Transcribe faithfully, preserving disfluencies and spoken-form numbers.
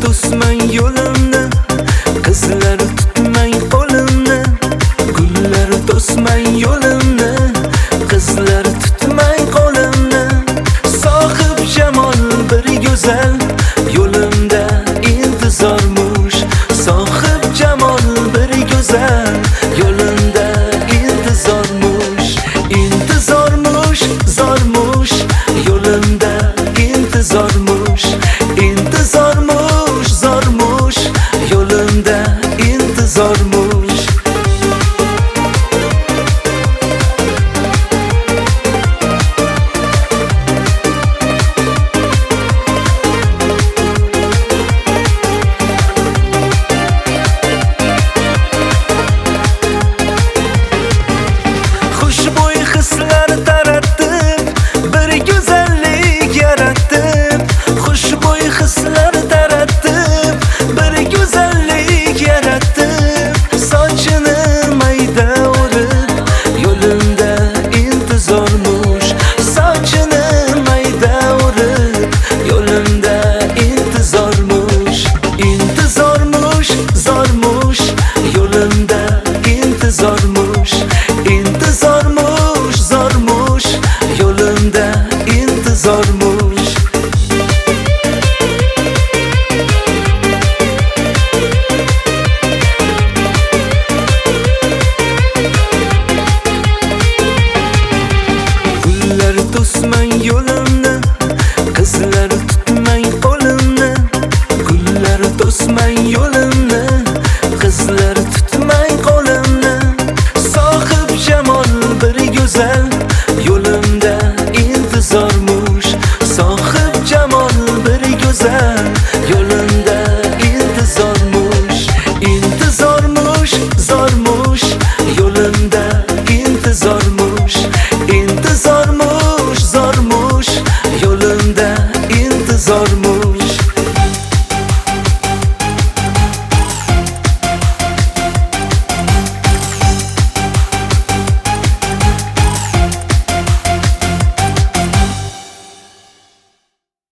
to'smang yo'limni, qizlar tutmang qo'limni. Gullar to'smang yo'limni, qizlar tutmang qo'limni. Sohib jamol bir go'zal, yo'limda intizormush. Sohib jamol bir go'zal, yo'limda intizormush. Intizormush, zormush, yo'limda intizormush. Intizormush, zormush, yo'limda intizormush. Xushbo'y hislar taratib, bir go'zallik yaratib. Xushbo'y hislar taratib, bir go'zallik yaratib. Sochini mayda o'rib, yo'limda intizormush. Sochini mayda o'rib, yo'limda intizormush. Intizormush, zormush, yo'limda intizormush. Intizormush, zormush, yo'limda intizormush. Gullar to'smang yo'limni, qizlar tutmang qo'limni. Gullar to'smang yo'limni, qizlar tutmang qo'limni. Sohib jamol bir go'zal, yo'limda intizormush. Sohib jamol bir go'zal,